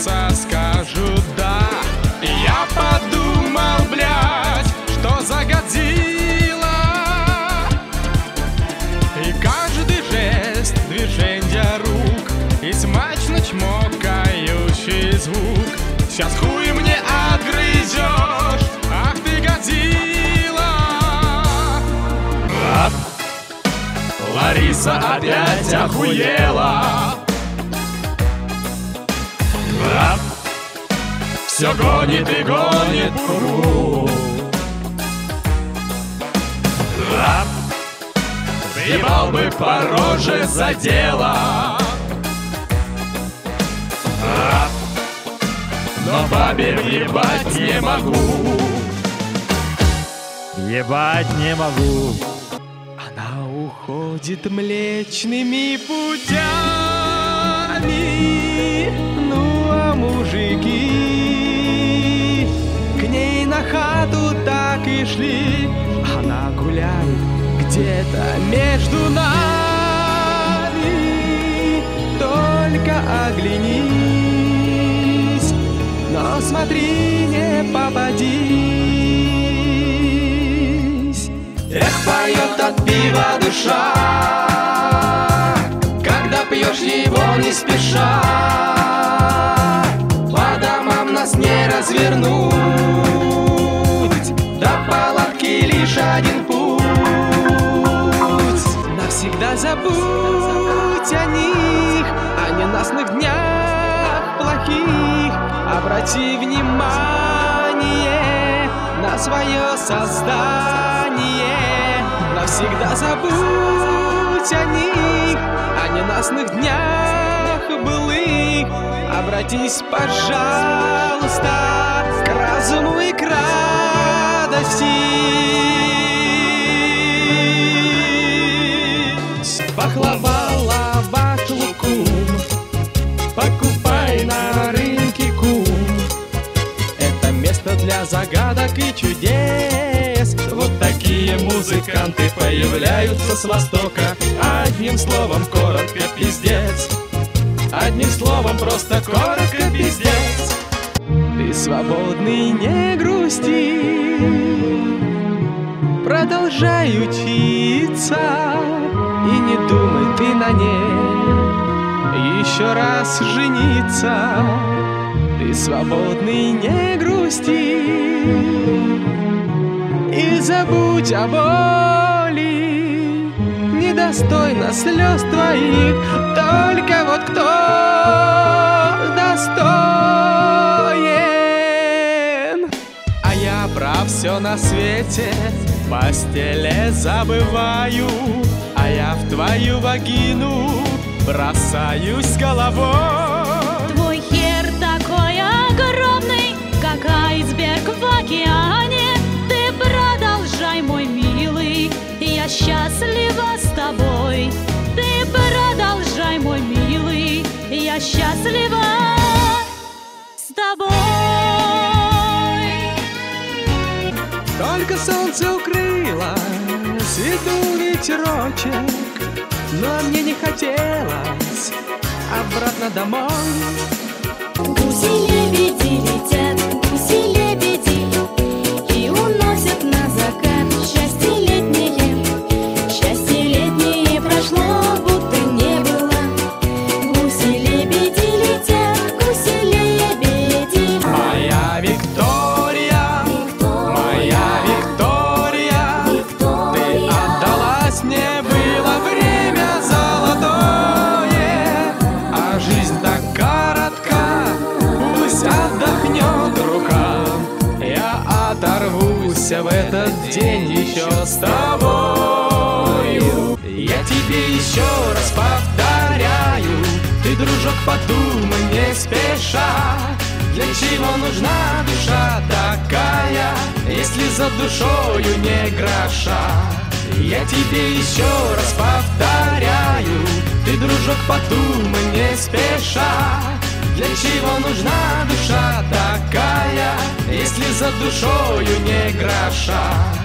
сердца скажут да. И я подумал, блядь, что загодила. И каждый жест, движение рук, и смачно чмокающий звук. Сейчас хуй мне отгрызешь, ах ты годила. Лариса опять охуела. Все гонит и гонит пургу. Въебал бы по роже за дело. Но бабе въебать не могу. Ебать не могу. Она уходит млечными путями. Ну а мужики к ней на хату так и шли. Она гуляет где-то между нами. Только оглянись, но смотри, не попадись. Эх, поет от пива душа, когда пьешь его не спеша. По домам нас не развернуть, до палатки лишь один путь. Навсегда забудь о них, о ненастных днях плохих. Обрати внимание на свое создание. Навсегда забудь о них, о ненастных днях былых. Обратись, пожалуйста, к разуму и к радости. Пахлава, лаваш, лукум, покупай на рынке кум. Это место для загадок и чудес. Вот такие музыканты появляются с востока. Одним словом, коротко пиздец. Одним словом, просто коротко пиздец. Ты свободный, не грусти, продолжай учиться. И не думай ты на ней еще раз жениться. Ты свободный, не грусти, и забудь о боли. Недостойно слез твоих только вот кто достоин. А я про все на свете в постели забываю. А я в твою вагину бросаюсь головой. Твой хер такой огромный, как айсберг в океане. Ты продолжай, мой милый, я счастлива с тобой. Ты продолжай, мой милый, я счастлива с тобой. Только солнце укрыло, светлый ветерочек, но мне не хотелось обратно домой. Гуси-лебеди летят, гуси-лебеди, и уносят на закат счастье летнее. Счастье летнее прошло, будто не было. Гуси-лебеди летят, гуси-лебеди. Моя Виктория, моя Виктория, ты отдалась мне, было время золотое. А жизнь так коротка, пусть отдохнет рука. Я оторвусь в этот день еще с тобою. Я тебе еще раз повторяю, ты, дружок, подумай не спеша. Для чего нужна душа такая, если за душою не гроша? Я тебе еще раз повторяю, ты, дружок, подумай не спеша. Для чего нужна душа такая, если за душою не гроша?